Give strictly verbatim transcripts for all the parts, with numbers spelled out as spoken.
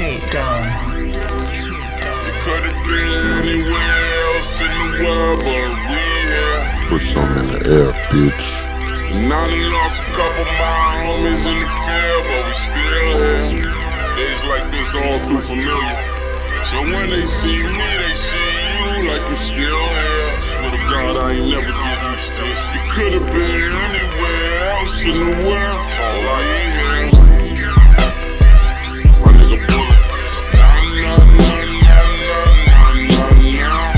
Shakedown. It could have been anywhere else in the world, but we here. Put some in the air, bitch. And I done lost a couple of my homies in the field, but we still here. Days like this all too familiar. So when they see me, they see you like you still here. Swear to God, I ain't never get used to this. It could have been anywhere else in the world, so I ain't here. My nigga Bullet. Nah, nah, nah, nah, nah, nah, nah.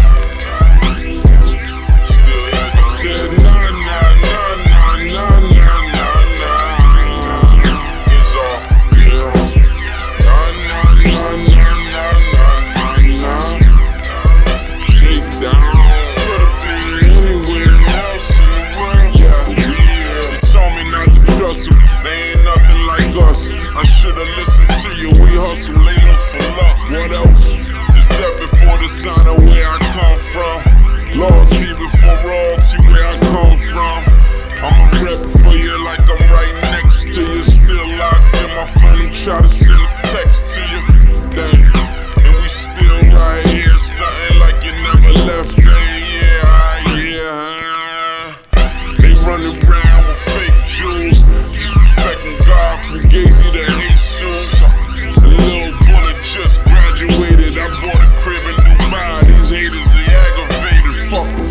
Still here. I said nah, nah, nah, nah, nah, nah, nah, nah. It's all, yeah. Nah, nah, nah, nah, nah, nah, nah. Shakedown. Could've been anywhere else in the world, yeah. We here. They told me not to trust them. They ain't nothing like us. I should've listened to you. We hustle, they look for luck. What else? Is death before the sign of where I come from? Loyalty before royalty, where I come from. I'ma rep for you like I'm right next to you. Still locked in my phone and try to send a text to you. Dang, and we still right here. It's nothing like you never left. Hey, yeah, yeah. They running around with fake jewels, disrespecting God from Gazy to Jesus. The little Bullet just graduated. I bought a crib in Dubai. These haters, they aggravated. Fuck them.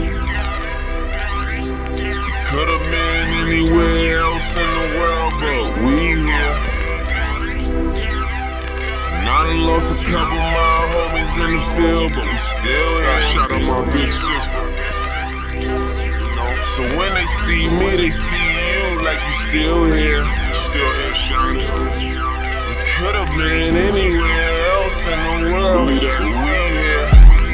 Could've been anywhere else in the world, but we here. And I done lost a couple of my homies in the field, but we still here. I shot out my big sister. You know, so when they see me, they see you like you still here. You still here shining. We could've been anywhere else in the world, but we here.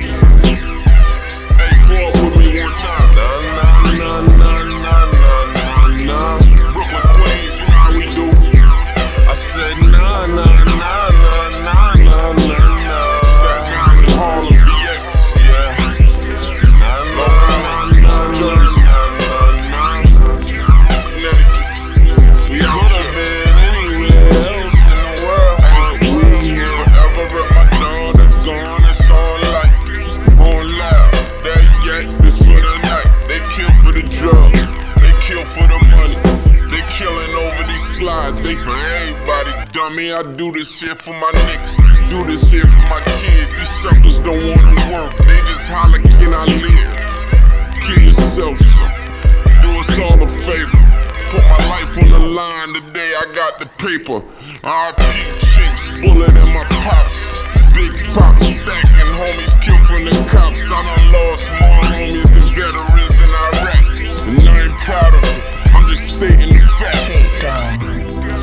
Hey, pull up with me one time. Nah, nah, nah, nah, nah, nah, nah, nah. Brooklyn, Queens, you know how we do. I said nah, nah, nah, nah, nah, nah, nah, nah. Staten Island, Harlem, B X, yeah. Nah, nah, nah, nah, Jersey, nah, nah, nah. Connecticut, we out here. Been anywhere else in the world, but we here. Forever rep my dog that's gone, it's on light, on loud. That yet, this for the night. They kill for the drug, they kill for the money. They killing over these slides, they for everybody. Dummy, I do this here for my niggas, do this here for my kids. These suckers don't wanna work, they just holler, can I live? Kill yourself, son. Do us all a favor. Put my life on the line today, I got the paper. R I P Chinks, Bullet and my pops. Big pops stacking, homies killed from the cops. I done lost more homies than veterans in Iraq, and I ain't proud of it, I'm just stating the facts. Shakedown.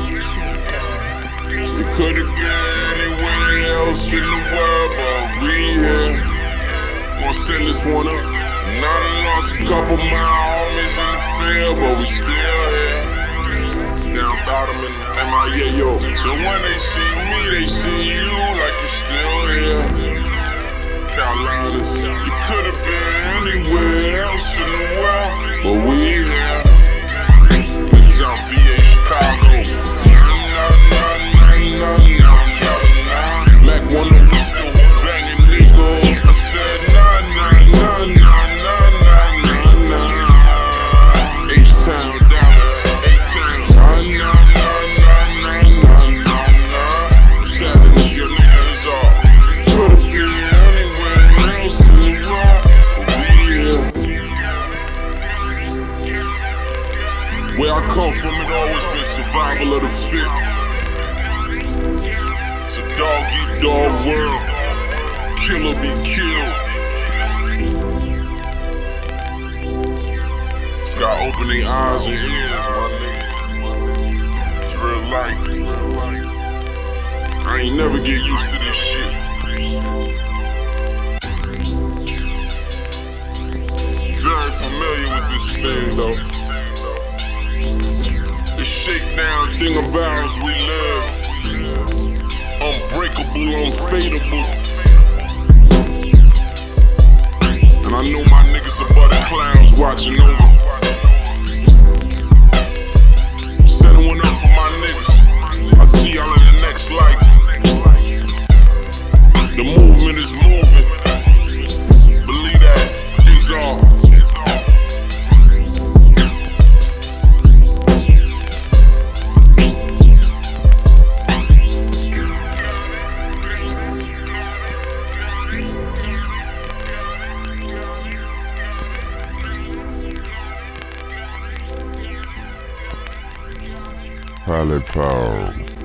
It could've been anywhere else in the world, but we here. Gonna send this one up. And I done lost a couple of my homies in the field, but we still here. Down bottom in M I A, yo. So when they see me, they see you like you still here. Carolinas, it could've been anywhere else in the world, but we here. Niggas out V A, Chicago. Nah, nah, nah, nah, nah, nah. Mac one oh, we still hoop banging, nigga. I said nah, nah, nah, nah, nah, nah, nah, nah. H-Town, Dallas, A-Town. Nah, nah, nah, nah, nah, nah, nah, nah. Seven is your niggas all. Could've been anywhere else in the world, but we here. Where I come from, it always been survival of the fit. It's a dog-eat-dog world. Killer be killed. It's gotta open their eyes and ears, my nigga. It's real life. I ain't never get used to this shit. Very familiar with this thing, though. The shakedown thing of ours we live. Unbreakable, unfadable. And I know my niggas above the clouds watching over. Setting one up for my niggas. I see y'all in the next life. Pilot Power.